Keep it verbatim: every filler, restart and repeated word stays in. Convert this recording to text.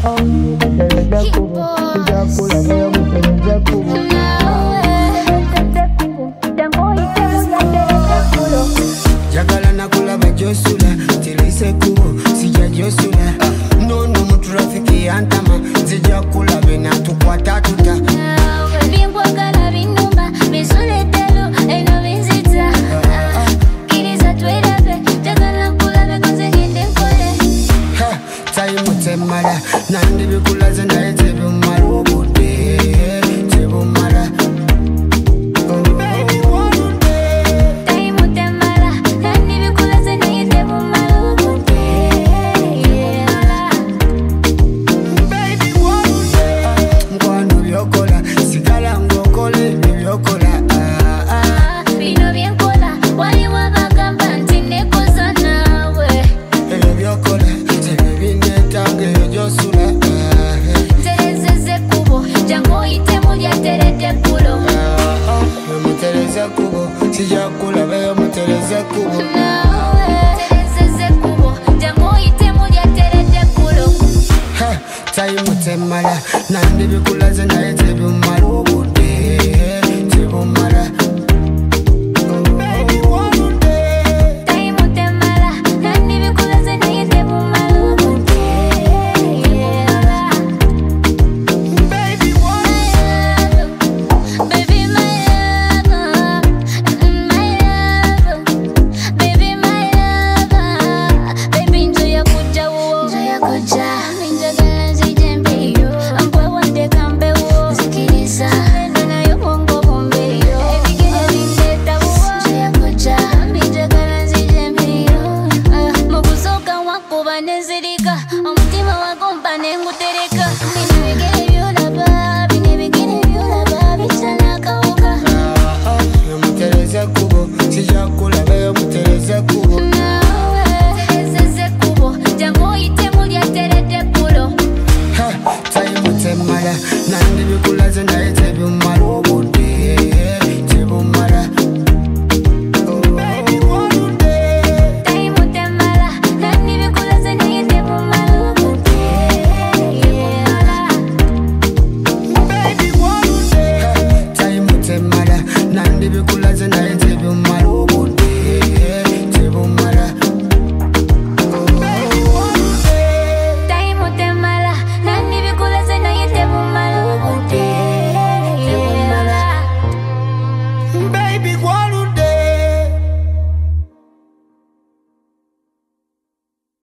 Jagala nakula bajosula tilise kubo sija josula no no mutrafiki antama sija kula bena tukwata tuta bingwa kala binuma bisuletelo eno bizita kiriza twerabe jagala kula bekoze ngende nkole ha tayi mutemala nandi bikulaze naye tebumala obude tebumala Sija kula veo mutereze kubo Tereze kubo Jango ite muja tereze kulo Ha, tayi mutemala nandi bikulaze naye tebumala obude tebumala Omutima wagomba nengutereka binebigere byolaba binebigere byolaba bisana kawuka mutereze kubo sija kula veo mutereze kubo tereze kubo jango ite mulya terede kulo ha tayi mutemala nandi bikulaze naye